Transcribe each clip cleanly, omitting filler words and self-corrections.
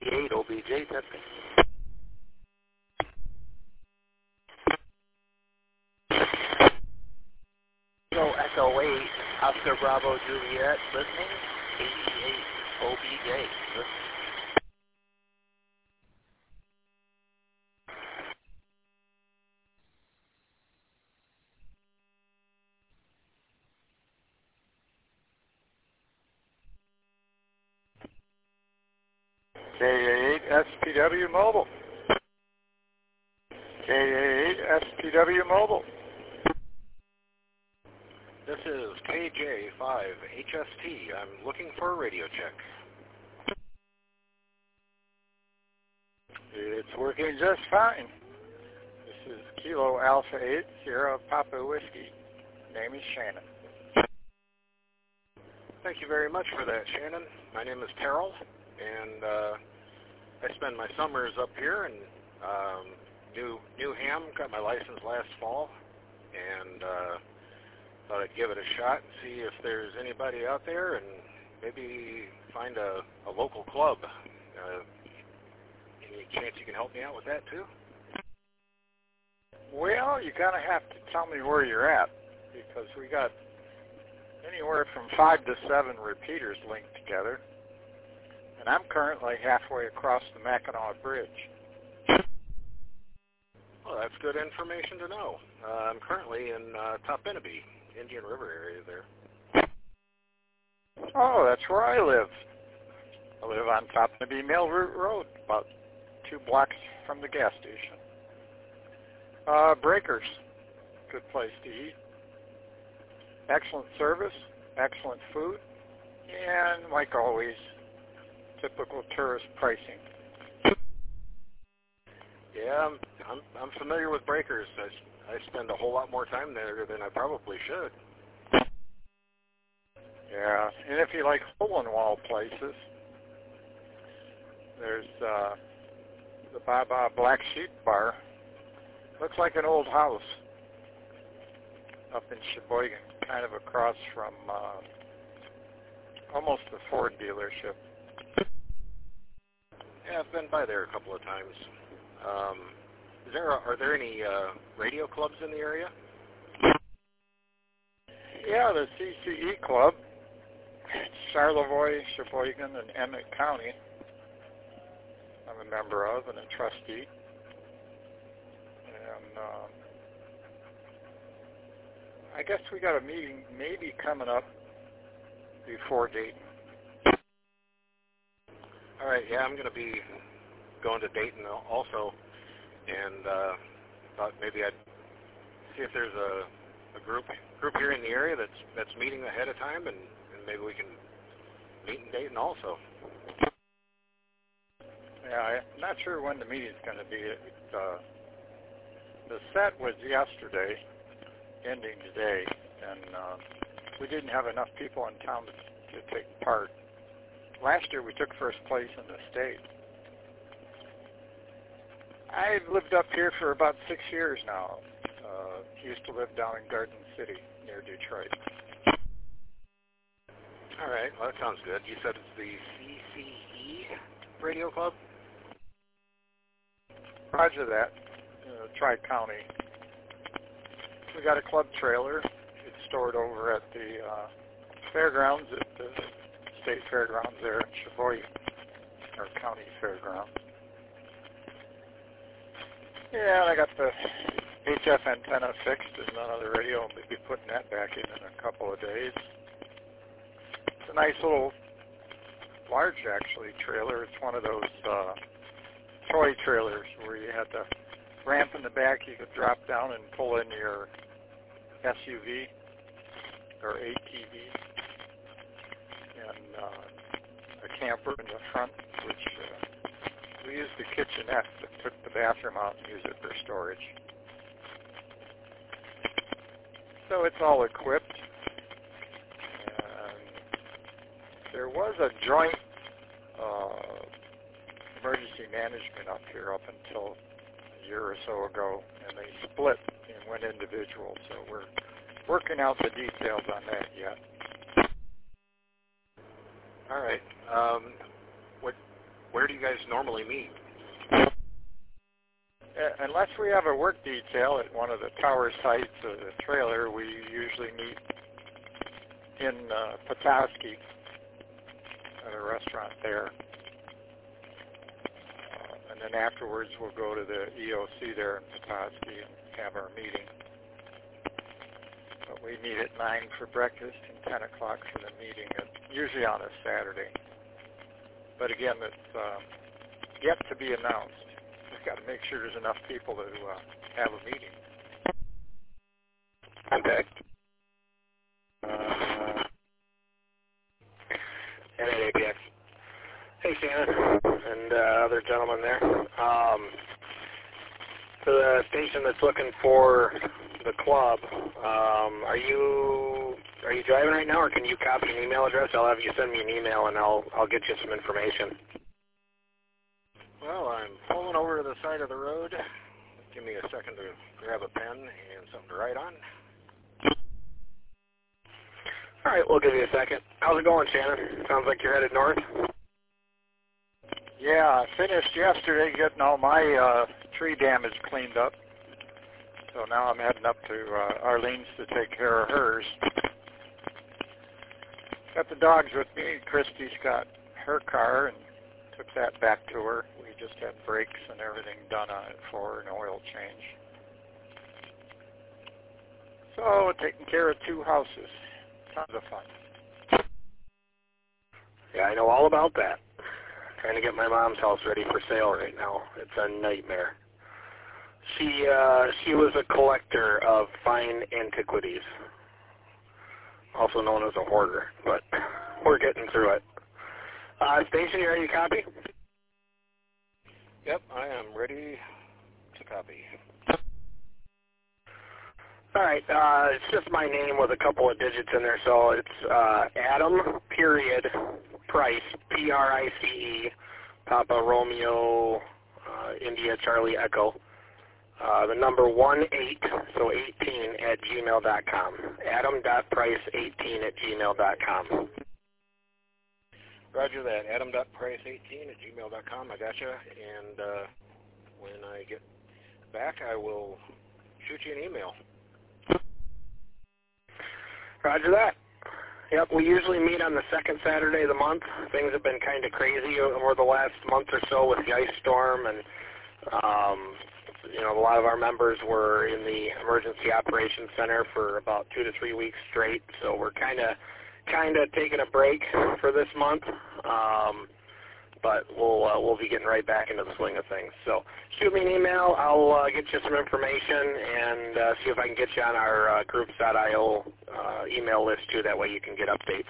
88 OBJ testing. So Echo 8, Oscar Bravo Juliet, listening, 88 OBJ, listening. KA8 SPW Mobile. KA8 SPW Mobile. This is KJ5HST. I'm looking for a radio check. It's working just fine. This is Kilo Alpha 8 Sierra Papa Whiskey. Name is Shannon. Thank you very much for that, Shannon. My name is Terrell, and I spend my summers up here in Newham. Got my license last fall, and thought I'd give it a shot and see if there's anybody out there, and maybe find a local club. Any chance you can help me out with that too? Well, you gotta have to tell me where you're at, because we got anywhere from 5 to 7 repeaters linked together, and I'm currently halfway across the Mackinac Bridge. Well, that's good information to know. I'm currently in Topinabee, Indian River area there. Oh, that's where I live. I live on Topinabee Mill Route Road, about 2 blocks from the gas station. Breakers, good place to eat. Excellent service, excellent food, and like always, typical tourist pricing. Yeah, I'm familiar with Breakers. I spend a whole lot more time there than I probably should. Yeah, and if you like hole-in-wall places, there's the Baba Black Sheep Bar. Looks like an old house up in Sheboygan, kind of across from almost the Ford dealership. Yeah, I've been by there a couple of times. Are there any radio clubs in the area? Yeah, the CCE Club, Charlevoix, Sheboygan, and Emmett County. I'm a member of and a trustee. And I guess we got a meeting maybe coming up before Dayton. All right, yeah, I'm going to be going to Dayton also, and thought maybe I'd see if there's a group here in the area that's meeting ahead of time, and maybe we can meet in Dayton also. Yeah, I'm not sure when the meeting's going to be. The set was yesterday, ending today, and we didn't have enough people in town to take part. Last year we took first place in the state. I've lived up here for about 6 years now. Used to live down in Garden City near Detroit. All right, well, that sounds good. You said it's the CCE Radio Club? Roger that. Tri-County. We got a club trailer. It's stored over at the fairgrounds, at the state fairgrounds there in Sheboygan, or county fairgrounds. Yeah, I got the HF antenna fixed and another radio. I'll be putting that back in a couple of days. It's a nice little, large actually, trailer. It's one of those toy trailers where you had the ramp in the back. You could drop down and pull in your SUV or ATV, and a camper in the front, which we used the kitchenette, but took the bathroom out and used it for storage. So it's all equipped. And there was a joint emergency management up here up until a year or so ago, and they split and went individual. So we're working out the details on that yet. All right. where do you guys normally meet? Unless we have a work detail at one of the tower sites or the trailer, we usually meet in Petoskey at a restaurant there. And then afterwards we'll go to the EOC there in Petoskey and have our meeting. But we meet at 9 for breakfast and 10 o'clock for the meeting, usually on a Saturday. But again, it's yet to be announced. We've got to make sure there's enough people to have a meeting. Contact. NAPX. Hey, Shannon and other gentlemen there. For the station that's looking for the club, are you driving right now, or can you copy an email address? I'll have you send me an email, and I'll get you some information. Well, I'm pulling over to the side of the road. Give me a second to grab a pen and something to write on. All right, we'll give you a second. How's it going, Shannon? Sounds like you're headed north. Yeah, I finished yesterday getting all my tree damage cleaned up. So now I'm heading up to Arlene's to take care of hers. Got the dogs with me. Christy's got her car and took that back to her. We just had brakes and everything done on it for her, an oil change. So taking care of 2 houses. Tons of fun. Yeah, I know all about that. Trying to get my mom's house ready for sale right now. It's a nightmare. She was a collector of fine antiquities, also known as a hoarder, but we're getting through it. Station, you ready to copy? Yep, I am ready to copy. All right, it's just my name with a couple of digits in there, so it's Adam, period, Price, Price, Papa Romeo, India Charlie Echo, the number 18, so 18 at gmail.com. Adam.price18 at gmail.com. Roger that, Adam.price18 at gmail.com. I gotcha, and when I get back, I will shoot you an email. Roger that. Yep, we usually meet on the second Saturday of the month. Things have been kind of crazy over the last month or so with the ice storm, and a lot of our members were in the Emergency Operations Center for about 2 to 3 weeks straight, so we're kind of taking a break for this month. But we'll be getting right back into the swing of things. So shoot me an email. I'll get you some information and see if I can get you on our groups.io email list too. That way you can get updates.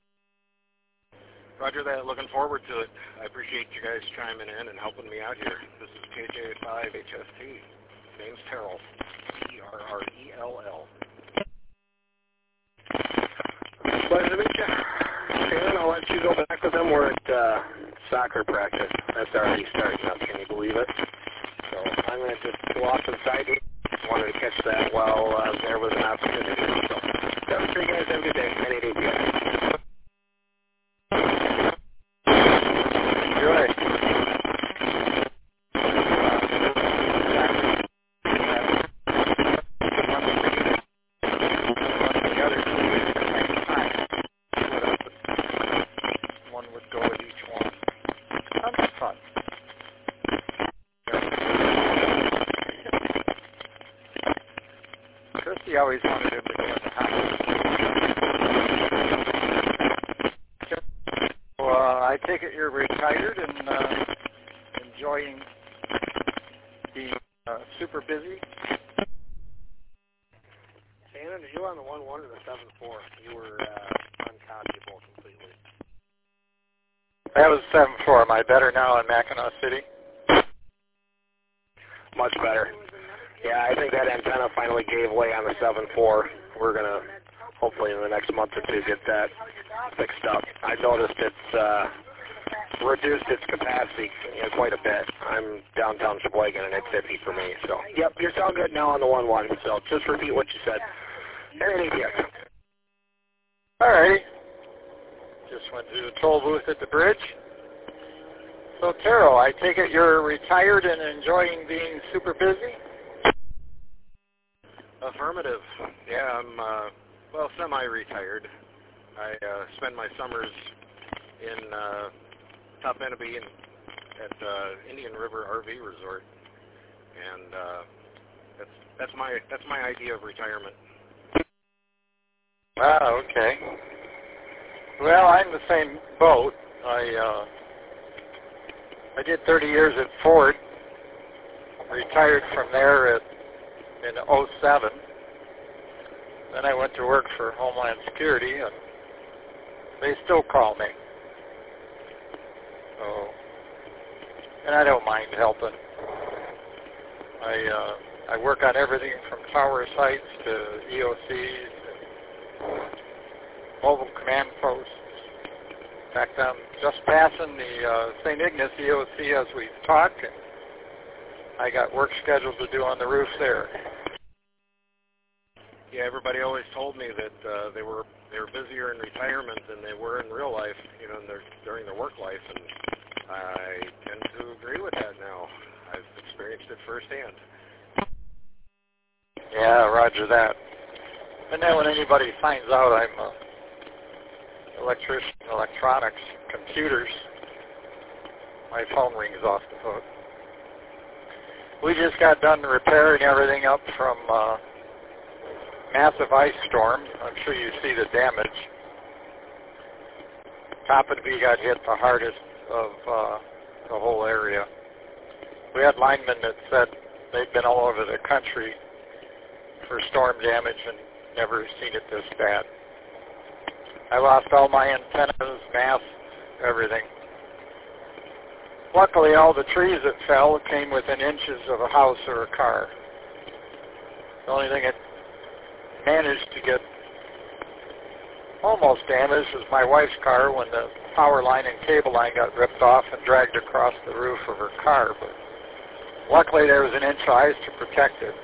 Roger that. Looking forward to it. I appreciate you guys chiming in and helping me out here. This is KJ5HST. Name's Terrell. Terrell. Pleasure to meet you. Shannon, I'll let you go back with them. We're at soccer practice. That's already starting up. Can you believe it? So I'm going to just go off to the side. Wanted to catch that while there was an opportunity. So, I'm sure you guys have a good day. Many days, guys. Enjoy. He always wanted him to go into hockey. So I take it you're retired and enjoying being super busy? Shannon, are you on the 1-1 or the 7-4? You were uncopyable completely. That was 7-4. Am I better now in Mackinac City? Much better. Yeah, I think that antenna finally gave way on the 7-4. We're going to, hopefully in the next month or two, get that fixed up. I've noticed it's reduced its capacity quite a bit. I'm downtown Sheboygan, and it's 50 for me. So, yep, you're all good now on the 1-1. So just repeat what you said. NAPX. All righty. Just went through the toll booth at the bridge. So, Taro, I take it you're retired and enjoying being super busy? Affirmative. Yeah, I'm, well, semi-retired. I spend my summers in Top Enemy and at Indian River RV Resort, and that's my idea of retirement. Ah, okay. Well, I'm the same boat. I did 30 years at Ford, retired from there in '07. Then I went to work for Homeland Security, and they still call me. So, and I don't mind helping. I work on everything from tower sites to EOCs, and mobile command posts. In fact, I'm just passing the St. Ignace EOC as we talk, and I got work scheduled to do on the roof there. Yeah, everybody always told me that they were busier in retirement than they were in real life, you know, during their work life, and I tend to agree with that now. I've experienced it firsthand. Yeah, roger that. And then when anybody finds out I'm an electrician, electronics, computers, my phone rings off the hook. We just got done repairing everything up from massive ice storm. I'm sure you see the damage. Toppinby got hit the hardest of the whole area. We had linemen that said they'd been all over the country for storm damage and never seen it this bad. I lost all my antennas, masts, everything. Luckily, all the trees that fell came within inches of a house or a car. The only thing that managed to get almost damaged was my wife's car when the power line and cable line got ripped off and dragged across the roof of her car. But luckily, there was an inch of ice to protect it.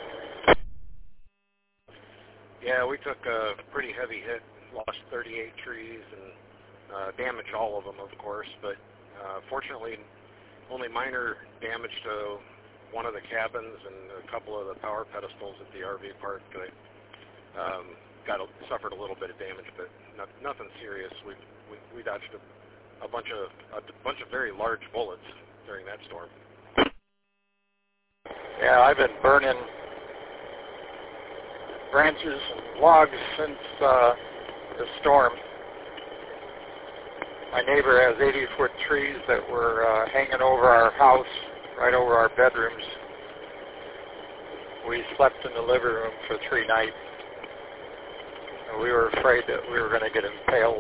Yeah, we took a pretty heavy hit, lost 38 trees and damaged all of them, of course, but fortunately only minor damage to one of the cabins and a couple of the power pedestals at the RV park that suffered a little bit of damage, but nothing serious. We dodged a bunch of very large bullets during that storm. Yeah, I've been burning branches and logs since the storm. My neighbor has 80-foot trees that were hanging over our house, right over our bedrooms. We slept in the living room for 3 nights. And we were afraid that we were going to get impaled.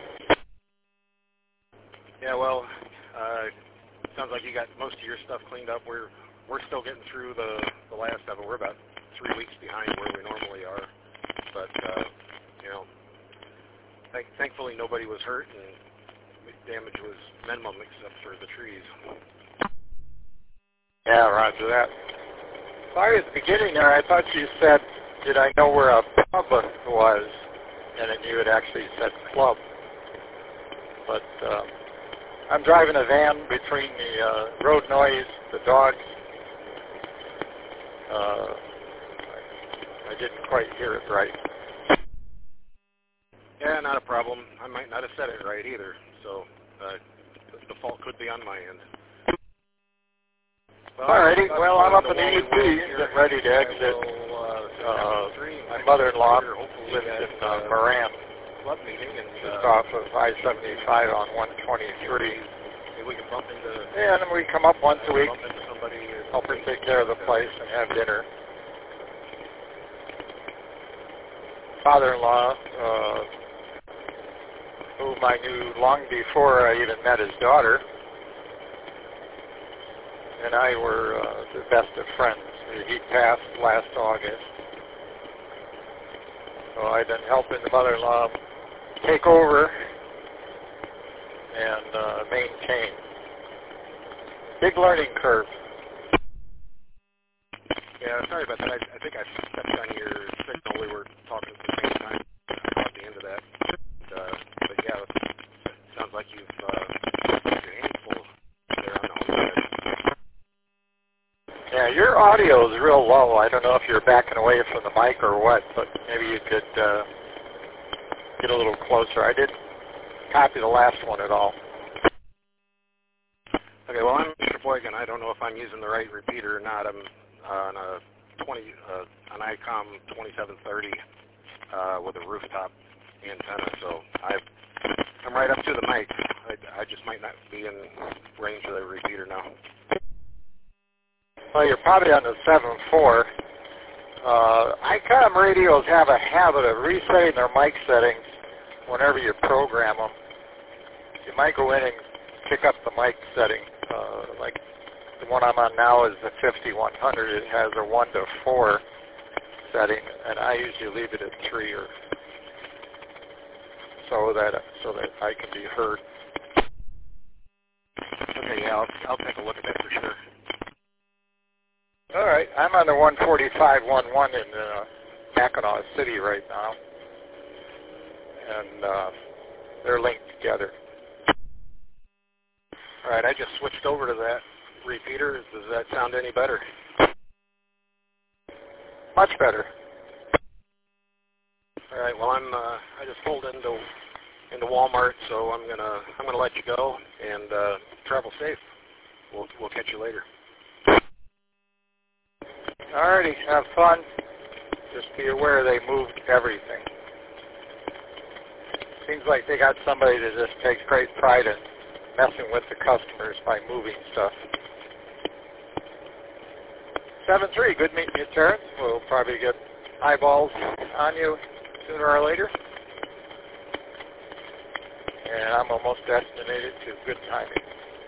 Yeah, well, sounds like you got most of your stuff cleaned up. We're still getting through the last of it. We're about 3 weeks behind where we normally are, but you know, thankfully nobody was hurt and damage was minimum except for the trees. Yeah, roger that. Sorry, at the beginning there, I thought you said, did I know where a pub was? And then you had actually said club. But I'm driving a van between the road noise, the dogs. I didn't quite hear it right. Yeah, not a problem. I might not have said it right either, so the fault could be on my end. Alrighty, well, I'm up in the UP, getting ready to exit. My mother-in-law lives in Moran, Club meeting and just off of I-75 on 123. Maybe we can bump into. Yeah, and then we come up once a week, Bump into somebody. help her take care of the place and have dinner. Father-in-law, whom I knew long before I even met his daughter, and I were the best of friends. He passed last August. So I've been helping the mother-in-law take over and maintain. Big learning curve. Yeah, sorry about that. I think I stepped on your signal. We were talking at the same time. I caught the end of that. But yeah, it sounds like you've got your hands full there on audio is real low. I don't know if you're backing away from the mic or what, but maybe you could get a little closer. I didn't copy the last one at all. Okay, well, I'm Mr. Boygan. I don't know if I'm using the right repeater or not. I'm on an ICOM 2730 with a rooftop antenna, so I'm right up to the mic. I just might not be in range of the repeater now. Well, you're probably on the 7.4. ICOM radios have a habit of resetting their mic settings whenever you program them. You might go in and pick up the mic setting. Like the one I'm on now is the 5100. It has a 1 to 4 setting, and I usually leave it at 3 or so that I can be heard. Okay, yeah, I'll take a look at that for sure. All right, I'm on the 145.11 in Mackinac City right now, and they're linked together. All right, I just switched over to that repeater. Does that sound any better? Much better. All right, well, I just pulled into Walmart, so I'm gonna let you go and travel safe. We'll catch you later. Alrighty, have fun. Just be aware they moved everything. Seems like they got somebody that just takes great pride in messing with the customers by moving stuff. 7-3, good meeting you, Terrence. We'll probably get eyeballs on you sooner or later. And I'm almost destinated to good timing.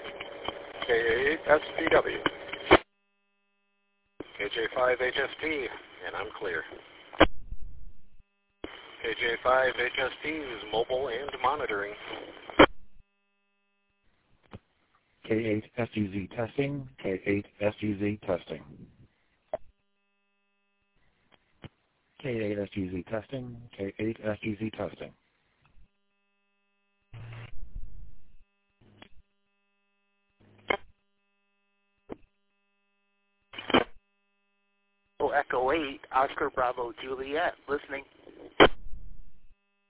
K8SPW. KJ5HST, and I'm clear. KJ5HST is mobile and monitoring. K8SGZ testing, K8SGZ testing. K8SGZ testing, K8SGZ testing. Echo 8, Oscar Bravo Juliet, listening.